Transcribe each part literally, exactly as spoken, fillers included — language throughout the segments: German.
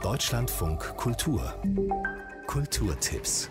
Deutschlandfunk Kultur. Kulturtipps.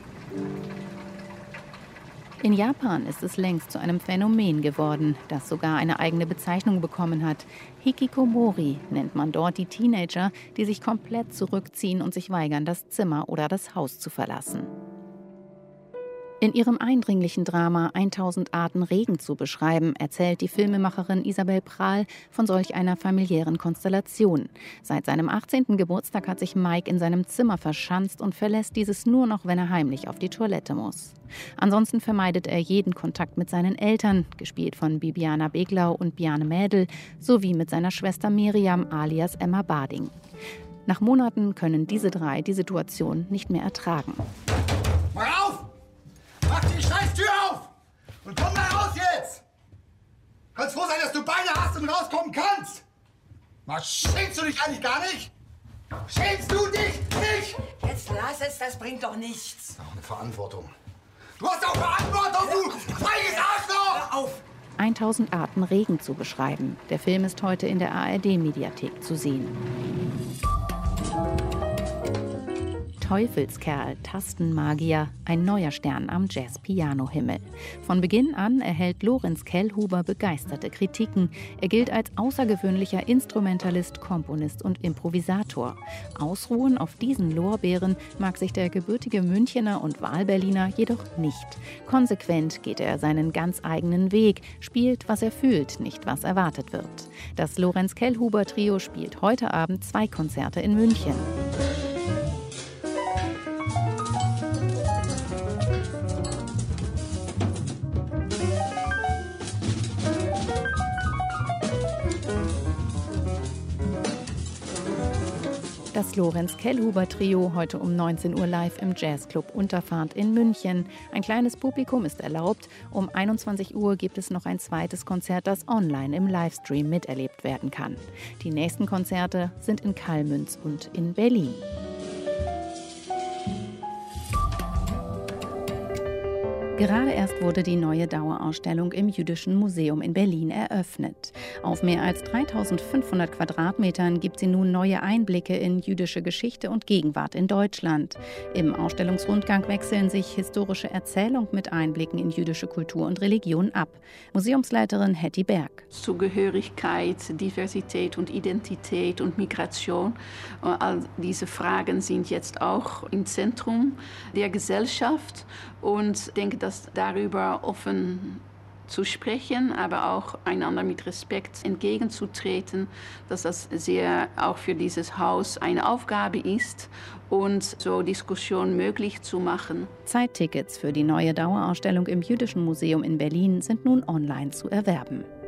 In Japan ist es längst zu einem Phänomen geworden, das sogar eine eigene Bezeichnung bekommen hat. Hikikomori nennt man dort die Teenager, die sich komplett zurückziehen und sich weigern, das Zimmer oder das Haus zu verlassen. In ihrem eindringlichen Drama tausend Arten Regen zu beschreiben, erzählt die Filmemacherin Isabel Prahl von solch einer familiären Konstellation. Seit seinem achtzehnten Geburtstag hat sich Mike in seinem Zimmer verschanzt und verlässt dieses nur noch, wenn er heimlich auf die Toilette muss. Ansonsten vermeidet er jeden Kontakt mit seinen Eltern, gespielt von Bibiana Beglau und Bjarne Mädel, sowie mit seiner Schwester Miriam alias Emma Bading. Nach Monaten können diese drei die Situation nicht mehr ertragen. Mach auf! Mach die scheiß Tür auf! Und komm da raus jetzt! Kannst froh sein, dass du Beine hast und rauskommen kannst! Was, schämst du dich eigentlich gar nicht? Schämst du dich nicht? Jetzt lass es, das bringt doch nichts. Auch eine Verantwortung. Du hast auch Verantwortung, du feiges Arschloch! Hör auf! tausend Arten Regen zu beschreiben. Der Film ist heute in der A R D-Mediathek zu sehen. Teufelskerl, Tastenmagier, ein neuer Stern am Jazz-Piano-Himmel. Von Beginn an erhält Lorenz Kellhuber begeisterte Kritiken. Er gilt als außergewöhnlicher Instrumentalist, Komponist und Improvisator. Ausruhen auf diesen Lorbeeren mag sich der gebürtige Münchener und Wahlberliner jedoch nicht. Konsequent geht er seinen ganz eigenen Weg, spielt, was er fühlt, nicht was erwartet wird. Das Lorenz Kellhuber Trio spielt heute Abend zwei Konzerte in München. Das Lorenz Kellhuber Trio heute um neunzehn Uhr live im Jazzclub Unterfahrt in München. Ein kleines Publikum ist erlaubt. Um einundzwanzig Uhr gibt es noch ein zweites Konzert, das online im Livestream miterlebt werden kann. Die nächsten Konzerte sind in Kallmünz und in Berlin. Gerade erst wurde die neue Dauerausstellung im Jüdischen Museum in Berlin eröffnet. Auf mehr als dreitausendfünfhundert Quadratmetern gibt sie nun neue Einblicke in jüdische Geschichte und Gegenwart in Deutschland. Im Ausstellungsrundgang wechseln sich historische Erzählung mit Einblicken in jüdische Kultur und Religion ab. Museumsleiterin Hetty Berg. Zugehörigkeit, Diversität und Identität und Migration. All diese Fragen sind jetzt auch im Zentrum der Gesellschaft. Und ich denke, dass darüber offen zu sprechen, aber auch einander mit Respekt entgegenzutreten, dass das sehr auch für dieses Haus eine Aufgabe ist und so Diskussionen möglich zu machen. Zeittickets für die neue Dauerausstellung im Jüdischen Museum in Berlin sind nun online zu erwerben.